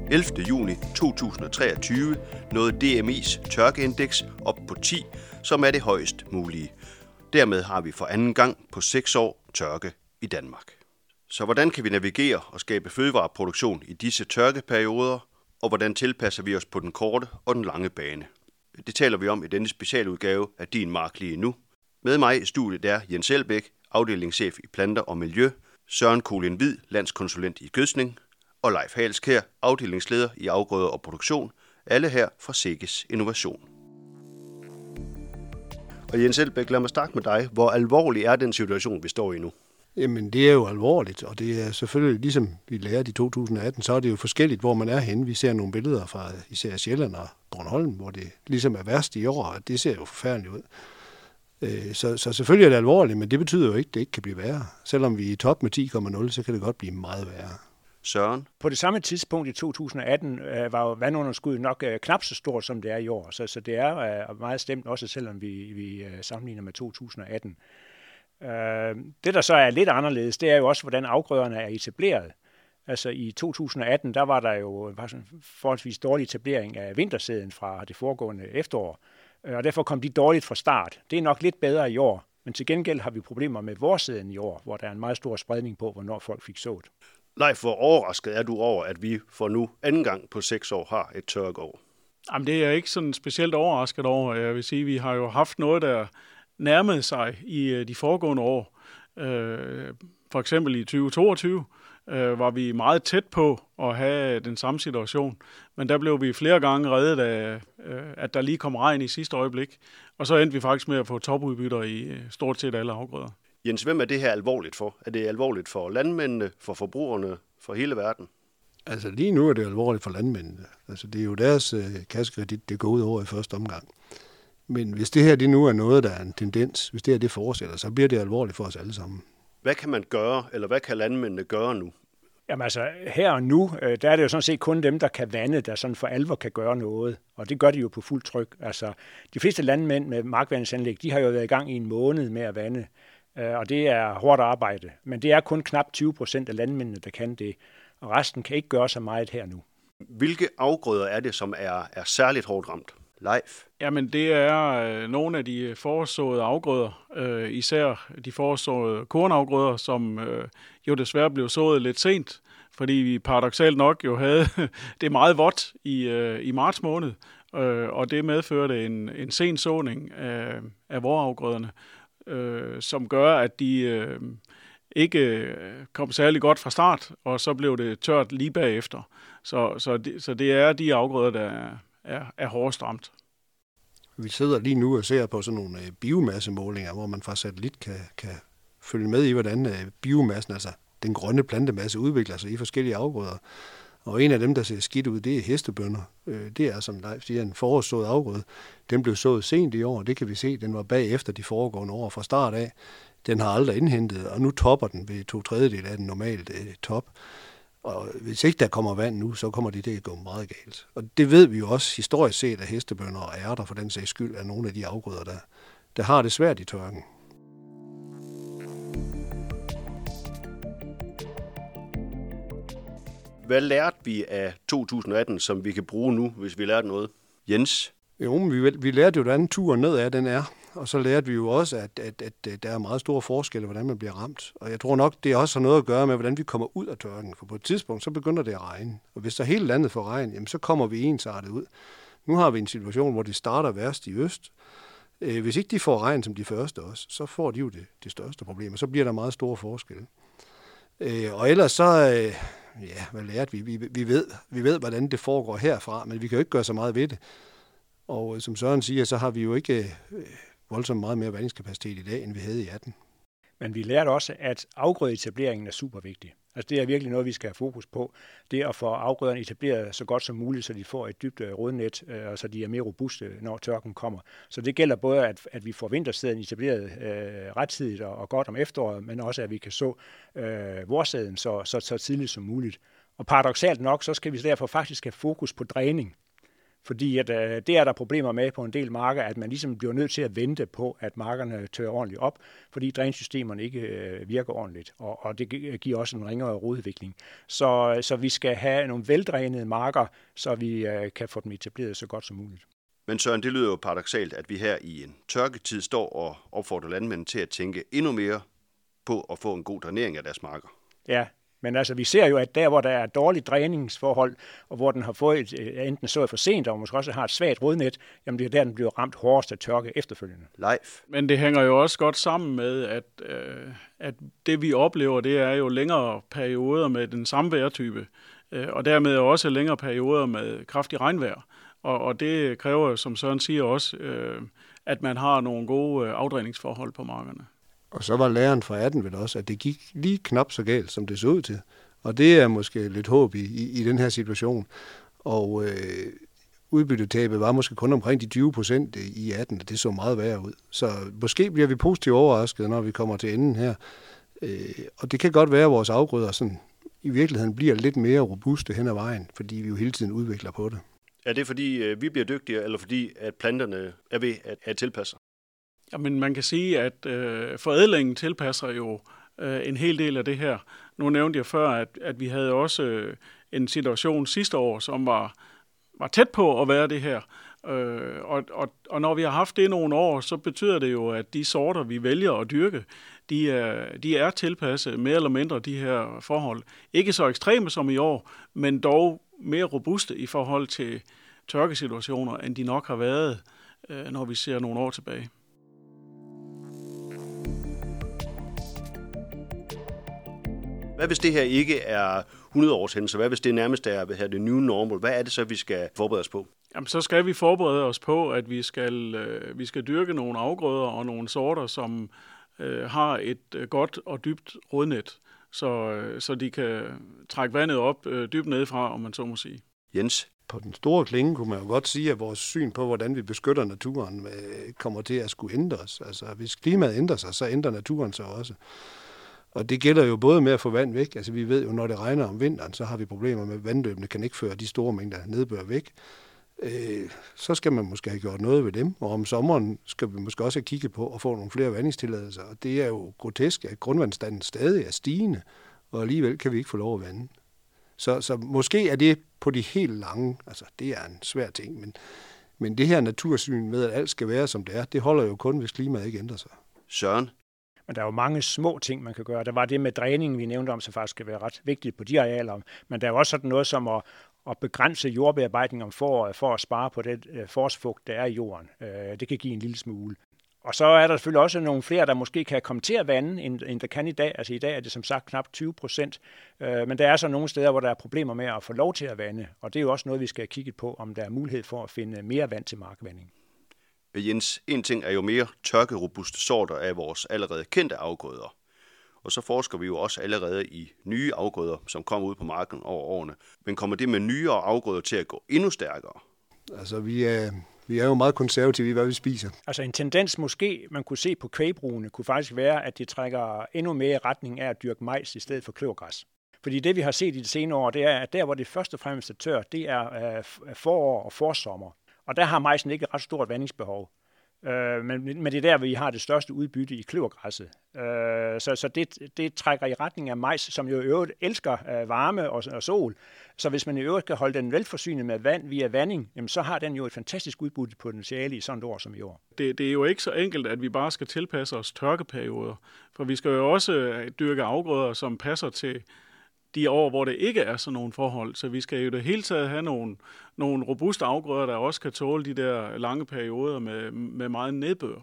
11. juni 2023 nåede DMI's tørkeindeks op på 10, som er det højest mulige. Dermed har vi for anden gang på 6 år tørke i Danmark. Så hvordan kan vi navigere og skabe fødevareproduktion i disse tørkeperioder, og hvordan tilpasser vi os på den korte og den lange bane? Det taler vi om i denne specialudgave af Din Mark lige nu. Med mig i studiet er Jens Elbæk, afdelingschef i planter og miljø, Søren Kolin Hvid, landskonsulent i gødsning, og Leif Halskær, afdelingsleder i afgrøder og produktion, alle her fra Seges Innovation. Og Jens Elbæk, lad mig starte med dig. Hvor alvorlig er den situation, vi står i nu? Jamen, det er jo alvorligt, og det er selvfølgelig, ligesom vi lærte i 2018, så er det jo forskelligt, hvor man er henne. Vi ser nogle billeder fra især Sjælland og Bornholm, hvor det ligesom er værst i år, og det ser jo forfærdeligt ud. Så selvfølgelig er det alvorligt, men det betyder jo ikke, at det ikke kan blive værre. Selvom vi er i top med 10,0, så kan det godt blive meget værre. Søren? På det samme tidspunkt i 2018 var jo vandunderskuddet nok knap så stort, som det er i år. Så det er meget stemt, også selvom vi sammenligner med 2018. Det, der så er lidt anderledes, det er jo også, hvordan afgrøderne er etableret. Altså i 2018, der var der jo en forholdsvis dårlig etablering af vintersæden fra det foregående efterår. Og derfor kom de dårligt fra start. Det er nok lidt bedre i år, men til gengæld har vi problemer med vårsæden i år, hvor der er en meget stor spredning på, hvornår folk fik sået. Leif, hvor overrasket er du over, at vi for nu anden gang på 6 år har et tørkeår? Jamen, det er jeg ikke sådan specielt overrasket over. Jeg vil sige, vi har jo haft noget, der nærmede sig i de foregående år. For eksempel i 2022 var vi meget tæt på at have den samme situation. Men der blev vi flere gange reddet af, at der lige kom regn i sidste øjeblik. Og så endte vi faktisk med at få topudbytter i stort set alle afgrøder. Jens, hvem er det her alvorligt for? Er det alvorligt for landmændene, for forbrugerne, for hele verden? Altså lige nu er det alvorligt for landmændene. Altså det er jo deres kassekredit, det går ud over i første omgang. Men hvis det her det nu er noget, der er en tendens, hvis det her det fortsætter, så bliver det alvorligt for os alle sammen. Hvad kan man gøre, eller hvad kan landmændene gøre nu? Jamen altså, her og nu, der er det jo sådan set kun dem, der kan vande, der sådan for alvor kan gøre noget. Og det gør de jo på fuld tryk. Altså, de fleste landmænd med markvandingsanlæg, de har jo været i gang i en måned med at vande. Og det er hårdt arbejde. Men det er kun knap 20% af landmændene, der kan det. Og resten kan ikke gøre så meget her nu. Hvilke afgrøder er det, som er særligt hårdt ramt? Leif? Jamen, det er nogle af de forårsåede afgrøder, især de forårsåede kornafgrøder, som jo desværre blev sået lidt sent, fordi vi paradoksalt nok jo havde det meget vådt i marts måned, og det medførte en sen såning af vorafgrøderne, som gør, at de ikke kom særlig godt fra start, og så blev det tørt lige bagefter. Så det er de afgrøder, der er hårdest ramt. Vi sidder lige nu og ser på sådan nogle biomassemålinger, hvor man fra satellit kan følge med i, hvordan biomassen, altså den grønne plantemasse, udvikler sig i forskellige afgrøder. Og en af dem, der ser skidt ud, det er hestebønner. Det er, som Leif siger, en forårssået afgrøde. Den blev sået sent i år, det kan vi se. Den var bagefter de foregående år fra start af. Den har aldrig indhentet, og nu topper den ved 2/3 af den normale top. Og hvis ikke der kommer vand nu, så kommer det til at gå meget galt. Og det ved vi jo også historisk set, at hestebønner og ærter for den sags skyld er nogle af de afgrøder, der har det svært i tørken. Hvad lærte vi af 2018, som vi kan bruge nu, hvis vi lærte noget? Jens? Jo, men vi lærte jo, hvordan turen nedad den er. Og så lærte vi jo også, at der er meget store forskelle, hvordan man bliver ramt. Og jeg tror nok, det også har noget at gøre med, hvordan vi kommer ud af tørken. For på et tidspunkt, så begynder det at regne. Og hvis der hele landet får regn, jamen, så kommer vi ensartet ud. Nu har vi en situation, hvor det starter værst i øst. Hvis ikke de får regn som de første også, så får de jo det største problem. Og så bliver der meget store forskelle. Og ellers så, hvad lærte vi? Vi ved, hvordan det foregår herfra, men vi kan jo ikke gøre så meget ved det. Og som Søren siger, så har vi jo ikke voldsomt meget mere vandingskapacitet i dag, end vi havde i 18. Men vi lærte også, at afgrødeetableringen er super vigtig. Altså det er virkelig noget, vi skal have fokus på. Det at få afgrøderne etableret så godt som muligt, så de får et dybt rodnet, og så de er mere robuste, når tørken kommer. Så det gælder både, at vi får vintersæden etableret rettidigt og godt om efteråret, men også, at vi kan så vårsæden så tidligt som muligt. Og paradoksalt nok, så skal vi derfor faktisk have fokus på dræning. Fordi at, det er der problemer med på en del marker, at man ligesom bliver nødt til at vente på, at markerne tørrer ordentligt op, fordi drænsystemerne ikke virker ordentligt, og det giver også en ringere rodudvikling. Så vi skal have nogle veldrænede marker, så vi kan få dem etableret så godt som muligt. Men Søren, det lyder jo paradoksalt, at vi her i en tørketid står og opfordrer landmændene til at tænke endnu mere på at få en god drænering af deres marker. Ja, men altså vi ser jo, at der, hvor der er dårligt dræningsforhold, og hvor den har fået enten sået for sent, og måske også har et svagt rodnet, jamen det er der, den bliver ramt hårdest af tørke efterfølgende. Leif. Men det hænger jo også godt sammen med, at det vi oplever, det er jo længere perioder med den samme vejrtype, og dermed også længere perioder med kraftig regnvejr. Og det kræver, som Søren siger også, at man har nogle gode afdræningsforhold på markerne. Og så var læren fra 18 vel også, at det gik lige knap så galt, som det så ud til. Og det er måske lidt håb i den her situation. Og udbyttetabet var måske kun omkring de 20% i 18, og det så meget værre ud. Så måske bliver vi positivt overrasket, når vi kommer til enden her. Og det kan godt være, at vores afgrøder sådan, i virkeligheden bliver lidt mere robuste hen ad vejen, fordi vi jo hele tiden udvikler på det. Er det fordi vi bliver dygtigere, eller fordi at planterne er ved at tilpasse sig? Jamen man kan sige, at forædlingen tilpasser jo en hel del af det her. Nu nævnte jeg før, at vi havde også en situation sidste år, som var tæt på at være det her. Og når vi har haft det nogle år, så betyder det jo, at de sorter, vi vælger at dyrke, de er tilpasset mere eller mindre de her forhold. Ikke så ekstreme som i år, men dog mere robuste i forhold til tørkesituationer, end de nok har været, når vi ser nogle år tilbage. Hvad hvis det her ikke er 100 års hændelse? Hvad hvis det nærmest er det new normal? Hvad er det så, vi skal forberede os på? Jamen, så skal vi forberede os på, at vi skal dyrke nogle afgrøder og nogle sorter, som har et godt og dybt rodnet, så de kan trække vandet op dybt nedefra, om man så må sige. Jens? På den store klinge kunne man jo godt sige, at vores syn på, hvordan vi beskytter naturen, kommer til at skulle ændres. Altså, hvis klimaet ændrer sig, så ændrer naturen sig også. Og det gælder jo både med at få vand væk. Altså, vi ved jo, når det regner om vinteren, så har vi problemer med, at vandløbene kan ikke føre de store mængder nedbør væk. Så skal man måske have gjort noget ved dem. Og om sommeren skal vi måske også have kigget på at få nogle flere vandingstilladelser. Og det er jo grotesk, at grundvandsstanden stadig er stigende, og alligevel kan vi ikke få lov at vande. Så måske er det på de helt lange, altså det er en svær ting, men det her natursyn med, at alt skal være, som det er, det holder jo kun, hvis klimaet ikke ændrer sig. Søren? Men der er jo mange små ting, man kan gøre. Der var det med dræningen, vi nævnte om, som faktisk skal være ret vigtigt på de arealer. Men der er jo også sådan noget som at begrænse jordbearbejdning om foråret for at spare på det forårsfugt, der er i jorden. Det kan give en lille smule. Og så er der selvfølgelig også nogle flere, der måske kan komme til at vande, end der kan i dag. Altså i dag er det som sagt knap 20%. Men der er så nogle steder, hvor der er problemer med at få lov til at vande. Og det er jo også noget, vi skal have kigget på, om der er mulighed for at finde mere vand til markvanding. Jens, en ting er jo mere tørkerobuste sorter af vores allerede kendte afgrøder. Og så forsker vi jo også allerede i nye afgrøder, som kommer ud på marken over årene. Men kommer det med nyere afgrøder til at gå endnu stærkere? Altså, vi er jo meget konservative i, hvad vi spiser. Altså en tendens måske, man kunne se på kvægbrugene, kunne faktisk være, at de trækker endnu mere i retning af at dyrke majs i stedet for kløvergræs. Fordi det, vi har set i de senere år, det er, at der, hvor det først og fremmest er tørt, det er forår og forsommer. Og der har majsen ikke et ret stort vandingsbehov. Men det er der, vi har det største udbytte i kløvergræsset. Så det trækker i retning af majs, som jo i øvrigt elsker varme og sol. Så hvis man i øvrigt kan holde den velforsynet med vand via vanding, jamen så har den jo et fantastisk udbyttepotentiale i sådan et år som i år. Det er jo ikke så enkelt, at vi bare skal tilpasse os tørkeperioder. For vi skal jo også dyrke afgrøder, som passer til de år, hvor det ikke er sådan nogle forhold. Så vi skal jo det hele taget have nogle robuste afgrøder, der også kan tåle de der lange perioder med meget nedbør.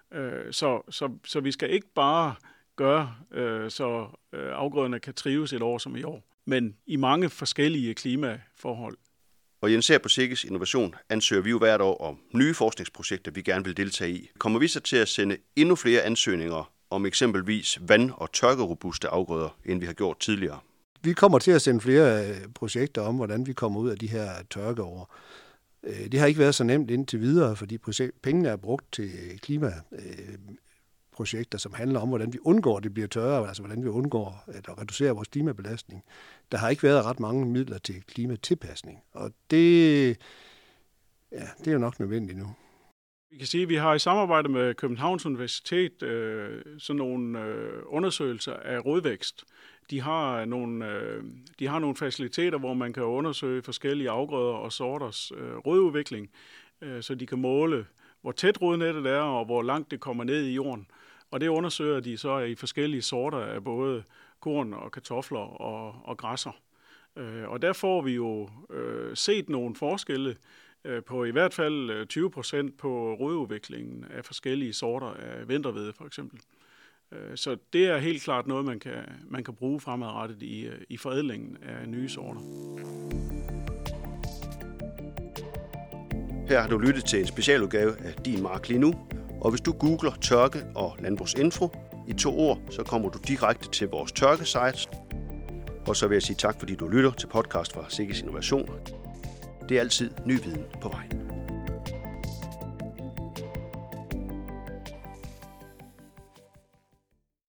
Så vi skal ikke bare gøre, så afgrøderne kan trives et år som i år, men i mange forskellige klimaforhold. Og Jens, her på SIGGES Innovation ansøger vi jo hvert år om nye forskningsprojekter, vi gerne vil deltage i. Kommer vi så til at sende endnu flere ansøgninger om eksempelvis vand- og tørkerobuste afgrøder, end vi har gjort tidligere? Vi kommer til at sende flere projekter om, hvordan vi kommer ud af de her tørkeår. Det har ikke været så nemt indtil videre, fordi pengene er brugt til klimaprojekter, som handler om, hvordan vi undgår, at det bliver tørre, altså hvordan vi undgår at reducere vores klimabelastning. Der har ikke været ret mange midler til klimatilpasning, og det Ja, det er jo nok nødvendigt nu. Vi kan sige, at vi har i samarbejde med Københavns Universitet sådan nogle undersøgelser af rodvækst. De har nogle faciliteter, hvor man kan undersøge forskellige afgrøder og sorters rodudvikling, så de kan måle, hvor tæt rodnettet er og hvor langt det kommer ned i jorden. Og det undersøger de så i forskellige sorter af både korn og kartofler og græsser. Og der får vi jo set nogle forskelle på i hvert fald 20% på rodudviklingen af forskellige sorter af vinterhvede for eksempel. Så det er helt klart noget, man kan bruge fremadrettet i forædlingen af nye sorter. Her har du lyttet til en specialudgave af Din Mark lige nu, og hvis du googler tørke og landbrugsinfo i 2 ord, så kommer du direkte til vores tørkesite. Og så vil jeg sige tak, fordi du lytter til podcast fra Sikkes Innovation. Det er altid ny viden på vej.